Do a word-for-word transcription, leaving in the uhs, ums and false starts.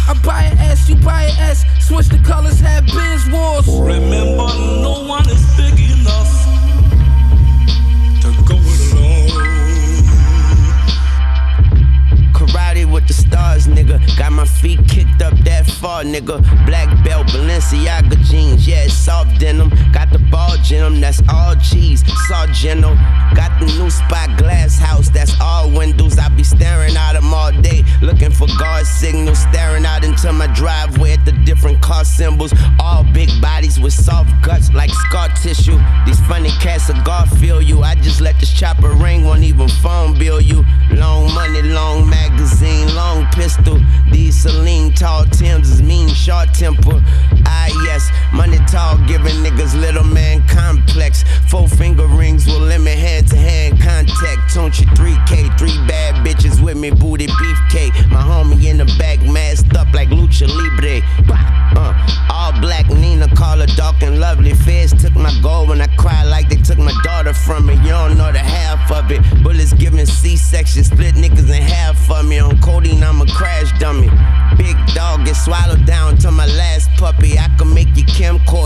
I buy an S, you buy an S. Switch the colors, have Benz wars. Remember, no one is big enough to go it alone. Karate with the stars, nigga. Got my feet kicked up that far, nigga. Black belt, Balenciaga jeans, yeah, it's soft denim. Got the ball denim, that's all G's. Sargento. Got the new spot glass house, that's all windows. I be staring out them all day, looking for guard signals. Staring out into my driveway at the different car symbols. All big bodies with soft guts like scar tissue. These funny cats of Garfield you. I just let this chopper ring, won't even phone bill you. Long money, long magazine, long pistol. These Celine tall Timbs is mean, short temper. Ah yes, money tall, giving niggas little man complex. Four finger rings will limit hand to hand contact. Don't you three K, three bad bitches with me, booty beefcake. My homie in the back masked up like Lucha Libre. Uh, all black Nina, call her dark and lovely. Feds took my gold when I cried like they took my daughter from me. You don't know the half of it. Bullets giving C-section, split niggas in half for me. On codeine, I'm a crash dummy. Big dog get swallowed down to my last puppy. I can make you Kim K